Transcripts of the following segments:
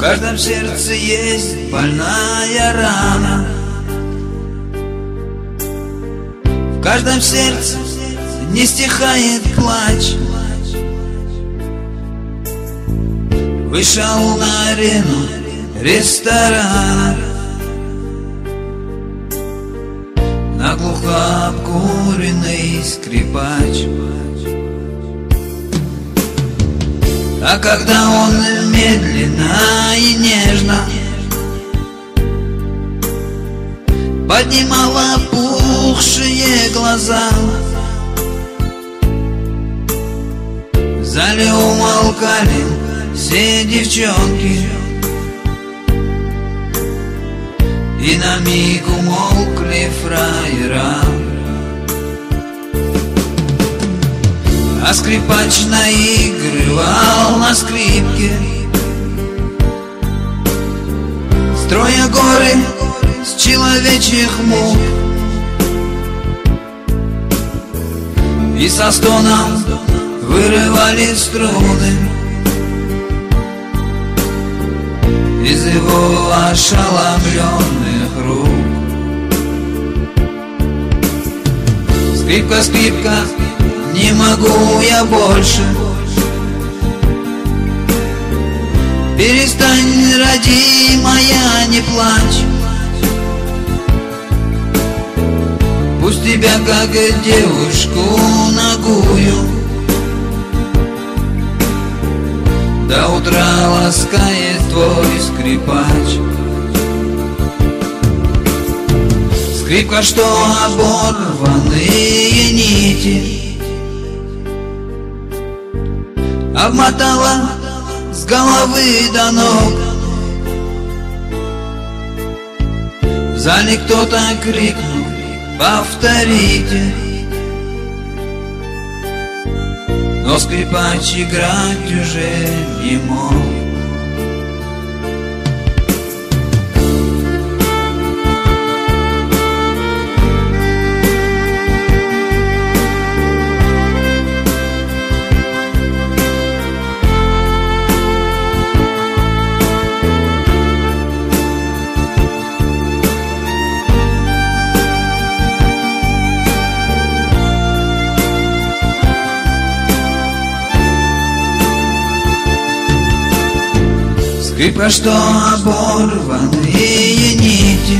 каждом сердце есть больная рана. В каждом сердце не стихает плач. Вышел на арену ресторана, наглухо обкуренный скрипач. А когда он медленно и нежно поднимал опухшие глаза, в зале умолкали все девчонки, и на миг умолкли фраера. А скрипач наигрывал на скрипке, строя горы с человечьих мук, и со стоном вырывали струны из его ошеломленных рук. Скрипка, скрипка, не могу я больше. Перестань, родимая, не плачь. Пусть тебя, как девушку нагую, до утра ласкает твой скрипач. Скрипка, что оборванные нити обмотала с головы до ног. В зале кто-то крикнул: повторите. Но скрипач играть уже не мог. Скрипка, что оборванные нити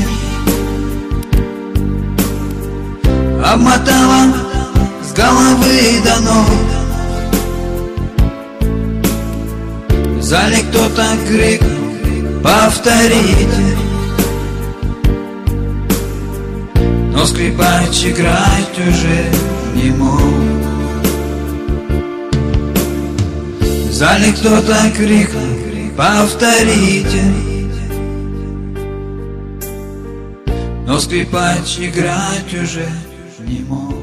обмотала с головы до ног. В зале кто-то крикнул: повторите. Но скрипач играть уже не мог. В зале кто-то крикнул: повторите. Но скрипач играть уже не мог.